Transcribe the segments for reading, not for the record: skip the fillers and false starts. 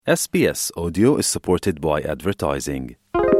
SBS Audio is supported by advertising.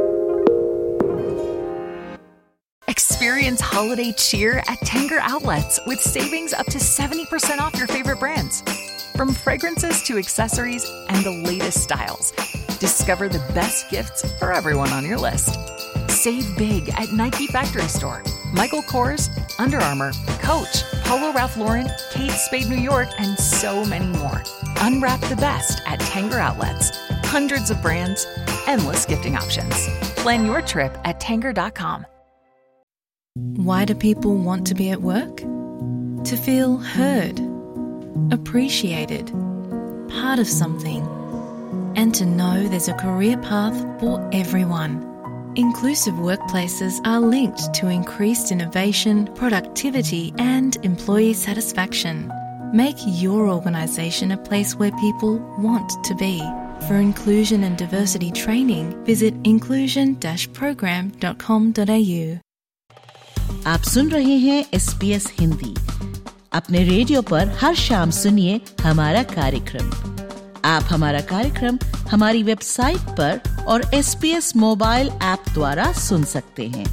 Experience holiday cheer at Tanger Outlets with savings up to 70% off your favorite brands. From fragrances to accessories and the latest styles, discover the best gifts for everyone on your list. Save big at Nike Factory Store, Michael Kors, Under Armour, Coach, Polo Ralph Lauren, Kate Spade New York, and so many more. Unwrap the best at Tanger Outlets. Hundreds of brands, endless gifting options. Plan your trip at Tanger.com. Why do people want to be at work? To feel heard, appreciated, part of something, and to know there's a career path for everyone. Inclusive workplaces are linked to increased innovation, productivity, and employee satisfaction. Make your organisation a place where people want to be. For inclusion and diversity training, visit inclusion-program.com.au. आप सुन रहे हैं SBS Hindi. अपने radio पर हर शाम सुनिए हमारा कार्यक्रम। आप हमारा कार्यक्रम हमारी वेबसाइट पर और SBS मोबाइल ऐप द्वारा सुन सकते हैं।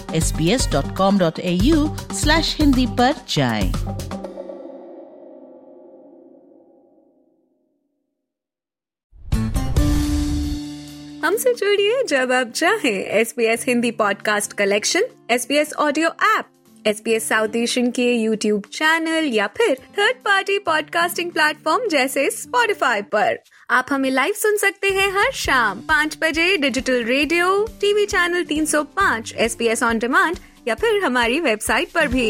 sbs.com.au/hindi पर जाएं। हमसे जुड़िए जब आप चाहें। SBS Hindi podcast collection, SBS audio app, SBS south Asian के YouTube चैनल या फिर थर्ड पार्टी पॉडकास्टिंग प्लेटफॉर्म जैसे Spotify पर। आप हमें लाइव सुन सकते हैं हर शाम 5 बजे digital radio, TV channel 305, SBS on demand या फिर हमारी वेबसाइट पर भी।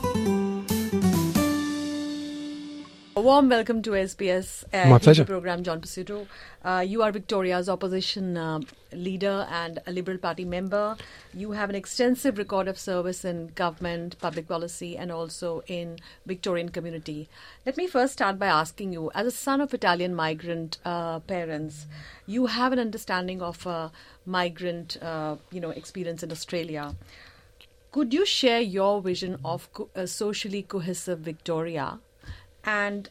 A warm welcome to SBS My pleasure. program, John Pasuto. You are Victoria's opposition leader and a Liberal Party member. You have an extensive record of service in government, public policy, and also in Victorian community. Let me first start by asking you, as a son of Italian migrant parents, you have an understanding of migrant, experience in Australia. Could you share your vision of a socially cohesive Victoria? And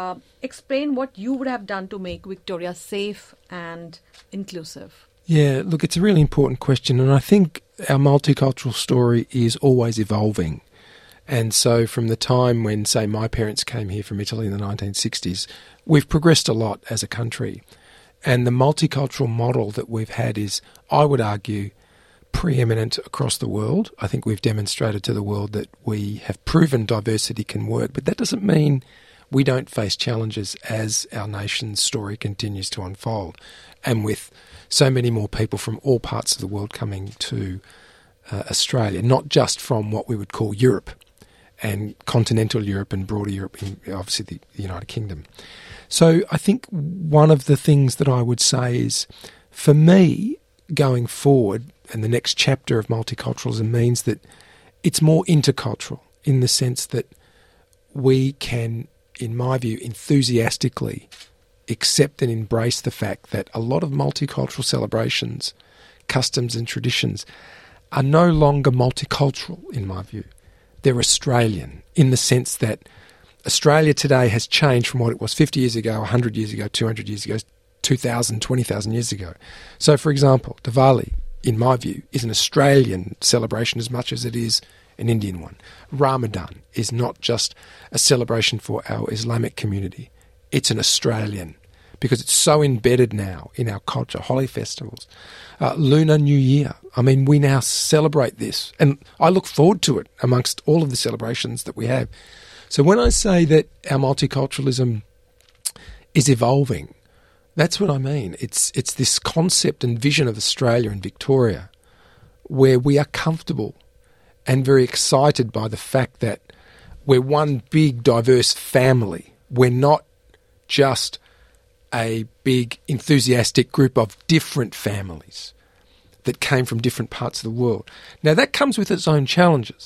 explain what you would have done to make Victoria safe and inclusive. Yeah, look, it's a really important question, and I think our multicultural story is always evolving. And so from the time when, say, my parents came here from Italy in the 1960s, we've progressed a lot as a country. And the multicultural model that we've had is, I would argue, preeminent across the world. I think we've demonstrated to the world that we have proven diversity can work, but that doesn't mean we don't face challenges as our nation's story continues to unfold. And with so many more people from all parts of the world coming to Australia, not just from what we would call Europe and continental Europe and broader Europe, obviously the United Kingdom. So I think one of the things that I would say is, for me, going forward, and the next chapter of multiculturalism means that it's more intercultural in the sense that we can, in my view, enthusiastically accept and embrace the fact that a lot of multicultural celebrations, customs and traditions are no longer multicultural, in my view. They're Australian in the sense that Australia today has changed from what it was 50 years ago, 100 years ago, 200 years ago, 2,000, 20,000 years ago. So, for example, Diwali, in my view, is an Australian celebration as much as it is an Indian one. Ramadan is not just a celebration for our Islamic community. It's an Australian, because it's so embedded now in our culture. Holi festivals, Lunar New Year. I mean, we now celebrate this, and I look forward to it amongst all of the celebrations that we have. So when I say that our multiculturalism is evolving, that's what I mean. It's this concept and vision of Australia and Victoria where we are comfortable and very excited by the fact that we're one big diverse family. We're not just a big enthusiastic group of different families that came from different parts of the world. Now that comes with its own challenges,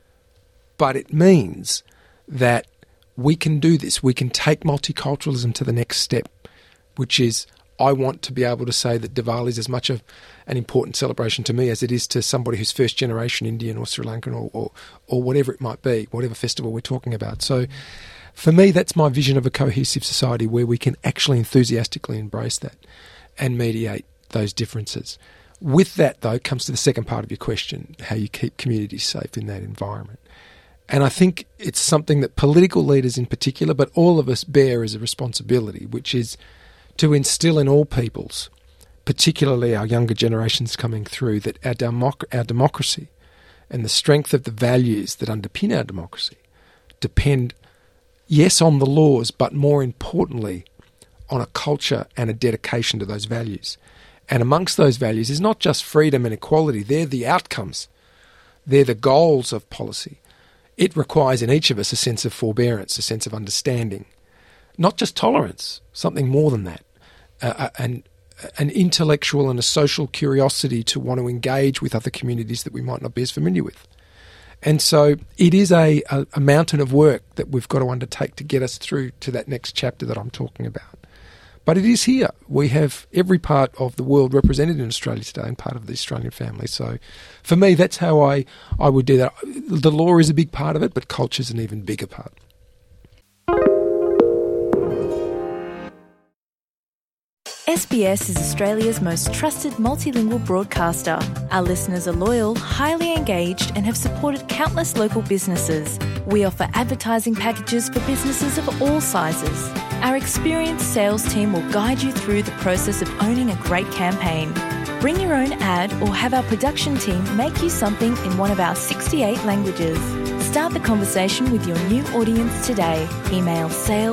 but it means that we can do this. We can take multiculturalism to the next step, which is, I want to be able to say that Diwali is as much of an important celebration to me as it is to somebody who's first generation Indian or Sri Lankan or whatever it might be, whatever festival we're talking about. So For me, that's my vision of a cohesive society where we can actually enthusiastically embrace that and mediate those differences. With that, though, comes to the second part of your question, how you keep communities safe in that environment. And I think it's something that political leaders in particular, but all of us bear as a responsibility, which is to instill in all peoples, particularly our younger generations coming through, that our democracy and the strength of the values that underpin our democracy depend, yes, on the laws, but more importantly, on a culture and a dedication to those values. And amongst those values is not just freedom and equality. They're the outcomes. They're the goals of policy. It requires in each of us a sense of forbearance, a sense of understanding, not just tolerance, something more than that, an intellectual and a social curiosity to want to engage with other communities that we might not be as familiar with. And so it is a mountain of work that we've got to undertake to get us through to that next chapter that I'm talking about. But it is here. We have every part of the world represented in Australia today and part of the Australian family. So for me, that's how I would do that. The law is a big part of it, but culture is an even bigger part. SBS is Australia's most trusted multilingual broadcaster. Our listeners are loyal, highly engaged, and have supported countless local businesses. We offer advertising packages for businesses of all sizes. Our experienced sales team will guide you through the process of owning a great campaign. Bring your own ad or have our production team make you something in one of our 68 languages. Start the conversation with your new audience today. Email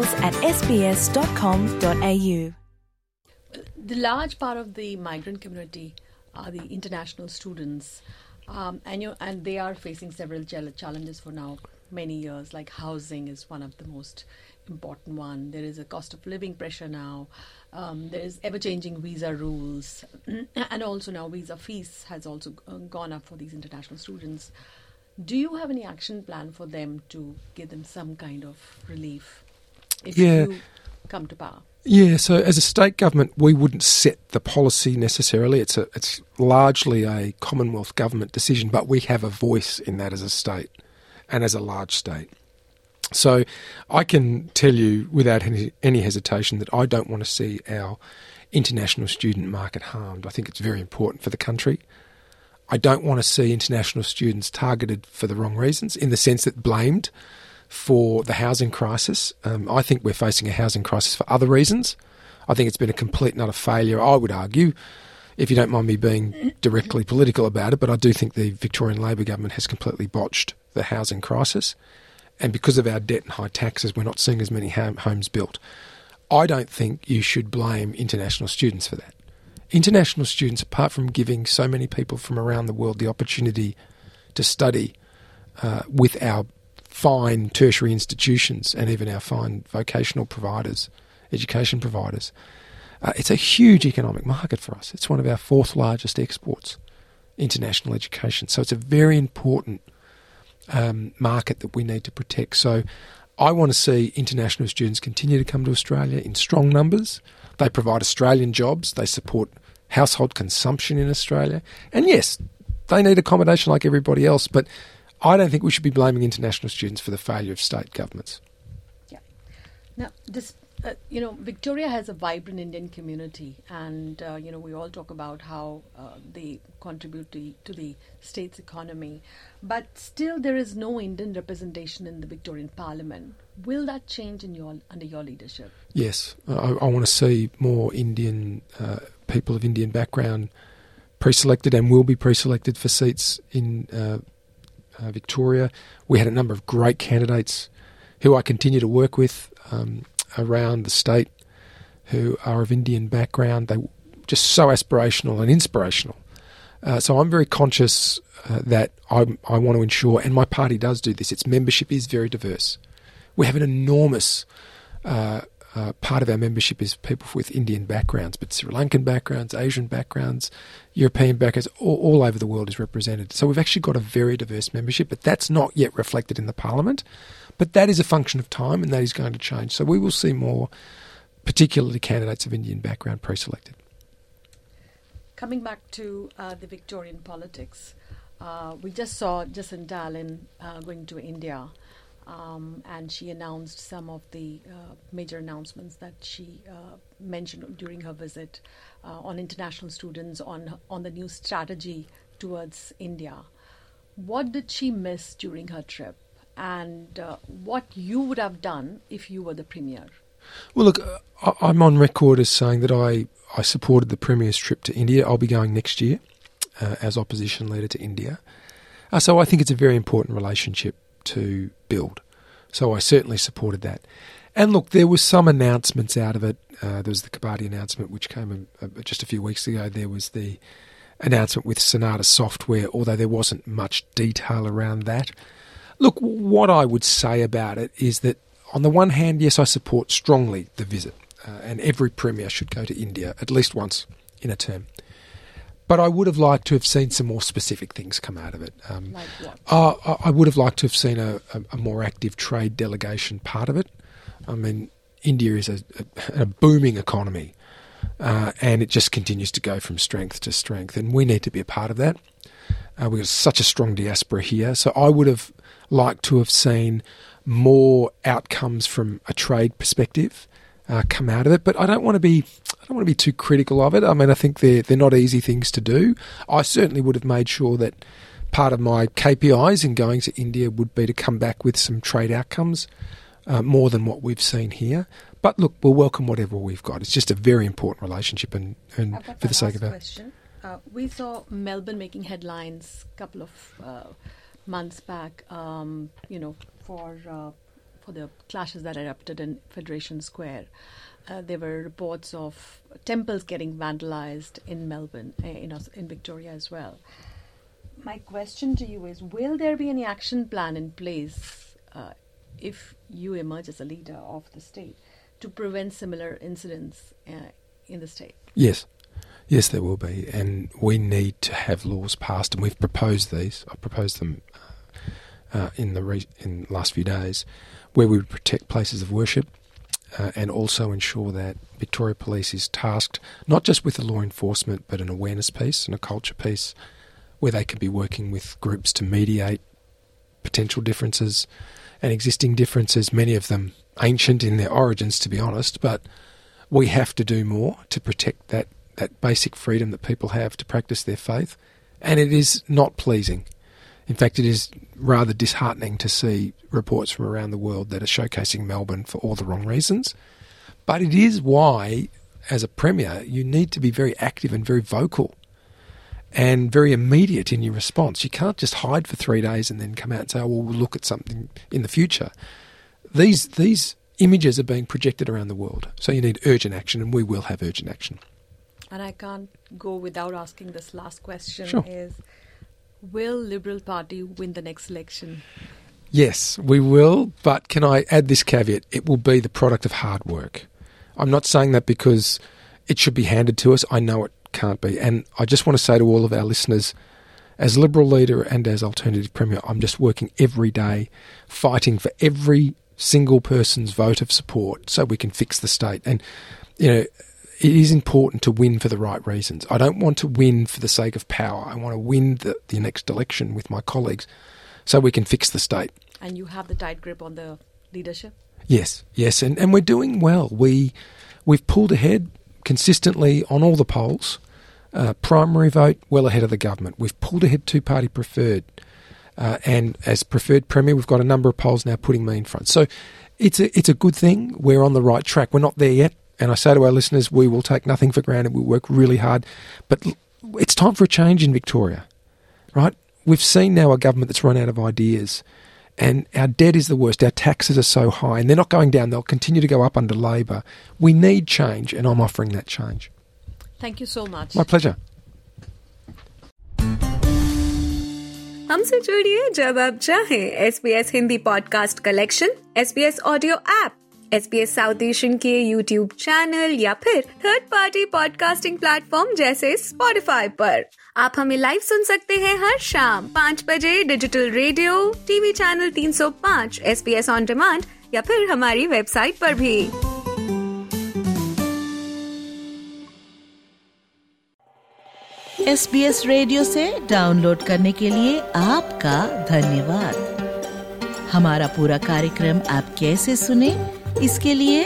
sales@sbs.com.au. The large part of the migrant community are the international students, and they are facing several challenges for now many years. Like housing is one of the most important one. There is a cost of living pressure now. There is ever-changing visa rules, and also now visa fees has also gone up for these international students. Do you have any action plan for them to give them some kind of relief if you come to power? Yeah, so as a state government, we wouldn't set the policy necessarily. It's largely a Commonwealth government decision, but we have a voice in that as a state and as a large state. So I can tell you without any hesitation that I don't want to see our international student market harmed. I think it's very important for the country. I don't want to see international students targeted for the wrong reasons, in the sense that blamed for the housing crisis. I think we're facing a housing crisis for other reasons. I think it's been a complete and utter failure, I would argue, if you don't mind me being directly political about it, but I do think the Victorian Labor government has completely botched the housing crisis. And because of our debt and high taxes, we're not seeing as many homes built. I don't think you should blame international students for that. International students, apart from giving so many people from around the world the opportunity to study with our fine tertiary institutions and even our fine vocational providers, education providers, it's a huge economic market for us. It's one of our fourth largest exports, international education. So it's a very important market that we need to protect. So I want to see international students continue to come to Australia in strong numbers. They provide Australian jobs. They support household consumption in Australia. And yes, they need accommodation like everybody else, but I don't think we should be blaming international students for the failure of state governments. Yeah. Now, Victoria has a vibrant Indian community, and we all talk about how they contribute to the state's economy, but still there is no Indian representation in the Victorian Parliament. Will that change under your leadership? Yes, I want to see more Indian people of Indian background pre-selected and will be pre-selected for seats in Victoria. We had a number of great candidates who I continue to work with around the state who are of Indian background. They just so aspirational and inspirational. So I'm very conscious that I want to ensure, and my party does do this, its membership is very diverse. We have an enormous part of our membership is people with Indian backgrounds, but Sri Lankan backgrounds, Asian backgrounds, European backgrounds, all over the world is represented. So we've actually got a very diverse membership, but that's not yet reflected in the Parliament. But that is a function of time, and that is going to change. So we will see more, particularly candidates of Indian background, pre-selected. Coming back to the Victorian politics, we just saw Jacinta Allan going to India. and she announced some of the major announcements that she mentioned during her visit on international students, on the new strategy towards India. What did she miss during her trip, and what you would have done if you were the Premier? Well, look, I'm on record as saying that I supported the Premier's trip to India. I'll be going next year as opposition leader to India. So I think it's a very important relationship to build. So I certainly supported that. And look, there was some announcements out of it. There was the Kabaddi announcement, which came just a few weeks ago. There was the announcement with Sonata Software, although there wasn't much detail around that. Look, what I would say about it is that, on the one hand, yes, I support strongly the visit, and every Premier should go to India at least once in a term. But I would have liked to have seen some more specific things come out of it. Like what? I would have liked to have seen a more active trade delegation part of it. I mean, India is a booming economy, and it just continues to go from strength to strength, and we need to be a part of that. We've got such a strong diaspora here, so I would have liked to have seen more outcomes from a trade perspective come out of it. But I don't want to be too critical of it. I mean, I think they're not easy things to do. I certainly would have made sure that part of my KPIs in going to India would be to come back with some trade outcomes, more than what we've seen here. But look, we'll welcome whatever we've got. It's just a very important relationship, and for the sake of that. Question. We saw Melbourne making headlines a couple of months back, for the clashes that erupted in Federation Square. There were reports of temples getting vandalized in Melbourne, in Victoria as well. My question to you is, will there be any action plan in place if you emerge as a leader of the state to prevent similar incidents in the state? Yes. Yes, there will be, and we need to have laws passed, and we've proposed these. I proposed them in the last few days, where we would protect places of worship and also ensure that Victoria Police is tasked not just with the law enforcement, but an awareness piece and a culture piece, where they can be working with groups to mediate potential differences and existing differences, many of them ancient in their origins, to be honest, but we have to do more to protect that basic freedom that people have to practice their faith. And it is not pleasing. In fact, it is rather disheartening to see reports from around the world that are showcasing Melbourne for all the wrong reasons. But it is why, as a Premier, you need to be very active and very vocal and very immediate in your response. You can't just hide for 3 days and then come out and say, oh, well, we'll look at something in the future. These images are being projected around the world. So you need urgent action, and we will have urgent action. And I can't go without asking this last question. Sure. Will Liberal Party win the next election? Yes, we will, but can I add this caveat? It will be the product of hard work. I'm not saying that because it should be handed to us. I know it can't be. And I just want to say to all of our listeners, as Liberal leader and as Alternative Premier, I'm just working every day, fighting for every single person's vote of support so we can fix the state. And, it is important to win for the right reasons. I don't want to win for the sake of power. I want to win the next election with my colleagues so we can fix the state. And you have the tight grip on the leadership? Yes, and we're doing well. We've pulled ahead consistently on all the polls. Primary vote, well ahead of the government. We've pulled ahead two-party preferred. And as preferred Premier, we've got a number of polls now putting me in front. So it's a good thing. We're on the right track. We're not there yet. And I say to our listeners, we will take nothing for granted. We work really hard. But it's time for a change in Victoria, right? We've seen now a government that's run out of ideas. And our debt is the worst. Our taxes are so high. And they're not going down. They'll continue to go up under Labor. We need change, and I'm offering that change. Thank you so much. My pleasure. हमसे जुड़िए जब आप चाहें। SBS Hindi podcast collection, SBS audio app, SBS south Asian के YouTube channel या फिर third party podcasting platform जैसे Spotify पर। आप हमें लाइव सुन सकते हैं हर शाम 5 बजे digital radio, TV channel 305, SBS on demand या फिर हमारी वेबसाइट पर भी। SBS रेडियो से डाउनलोड करने के लिए आपका धन्यवाद। हमारा पूरा कार्यक्रम आप कैसे सुने, इसके लिए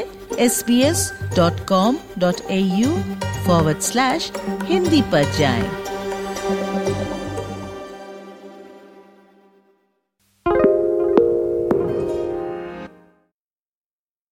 sbs.com.au/Hindi पर जाएं।